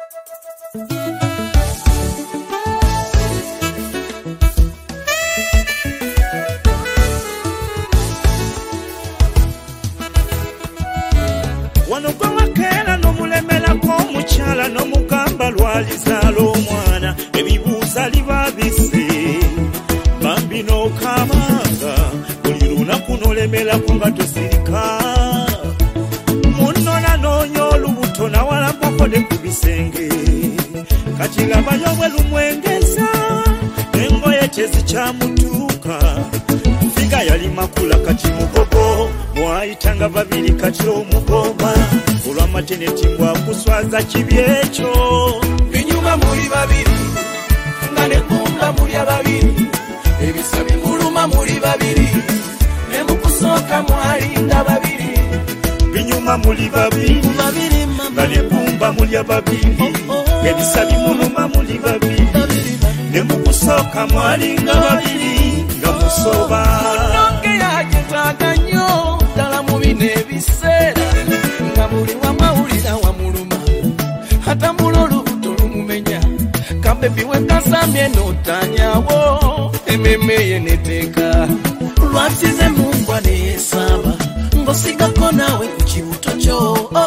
Wano kwa wakela no mulemela kwa muchala no mugamba lwalizala omwana ebibuuza liba bise bambi n'okamanga buli lunaku n'olemela nga tosirika munona n'onya olubuto nawalambakode ku bisenge kati labayo bwe lumwengeza engoye tezikyamutuuka figa yali makula kati mugogo mwayitanga babiri kati omugoma olw'amateneti ngwakuswaza kibi ekyo binyuma muli babiri nga nekumba muli ababiri ebisa bimuluma muli babiri ne mukusooka mwalinda babiri binyuma muli babiri nga nekumba muli ababiri ebisa bimuluma muli babiri ne mukusooka mwalinda babiri nga musoba yajetwaganyo dala mubine ebiseera nga buli wamawulira wamuluma hata mulolubuto lumumenya kabebi wekasamye notanyawo ememeye neteeka lwasize mungwa neyesaba ngosigako nawe ku kibuto kyo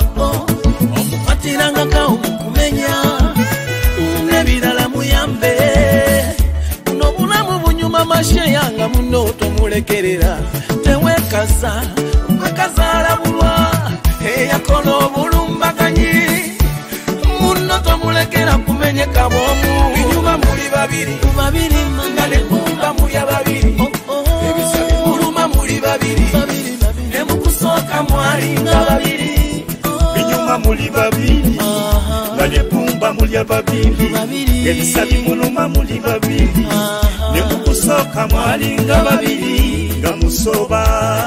omufatiranga kawo mukumenya nebirala muyambe n'obulamu bunyuma mashe yanga muno tomulekerera tewekaza wekazaala bulwa eyakola obulumbaganyi muno tomulekera kumenyeka bwomu binyuma muli babiri nga nekumba muli ababiri ebisa bimuluma muli babiri ne mukusooka mwalinga babiri binyuma muli babiri nga nekumba muli ababiri ebisa bimuluma muli babiri ne mukusooka mwalinga babiri nga musoba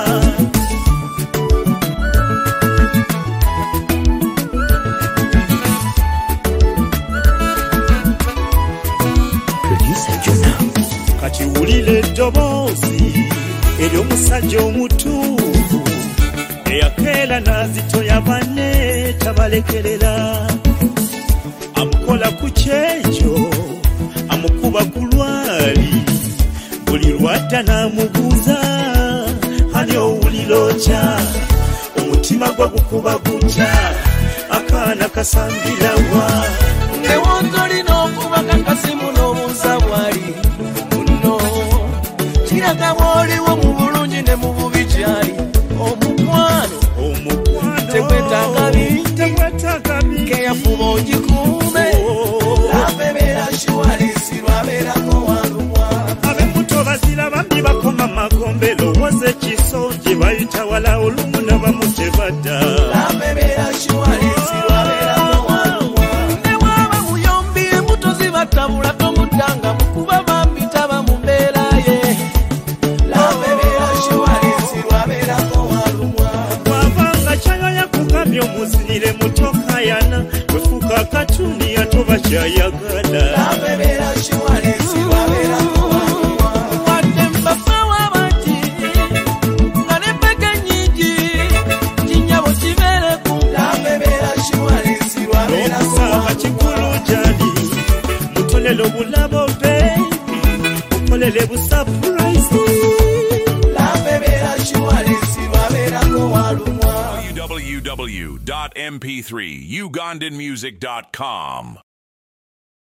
kati wulire eddoboozi ery'omusajja omutuufu eyakeera n'azitoya banne tabalekerera amukola ku kyekyo amukuba ku lwali buli lwadda n'amubuuza ani owulira otya omutima gwe gukuba gutya akaana kasambirawa newotolina okuba kakasimu n'obuuza bwali muno kiraga bw'oliwo mu bulungi ne mu bubi kyali omukwano tegwetaaga bingi keyafuba ogikuume labebeera shuwalensi lwabeerako walumwa abemuto bazira bambi bakoma magombe lowooza ekiso gye bayita wala olumu n'abamu tebadda labebeera shuwalensi lwabeerako walumwa ne bwaba muyombi embuto zibatabula tomudanga mukuba bambi taba mu mbeera ye labebeera shuwalensi lwabeerako walumwa bwabanga kyayoya kugambye omuzinire mutokayana wefuka katuni atoba kyayagala labebeera shuwalensi lwabeerako walumwa wadde mbasawa bati nga n'empeke nnyingi kinyabo kibeereku labebeera shuwalensi lwabeerako walumwa kikulu gyali mutonele obulabo bebi mukolele busapuraisi labebeera shuwalensi lwabeerako walumwa www.mp3ugandanmusic.com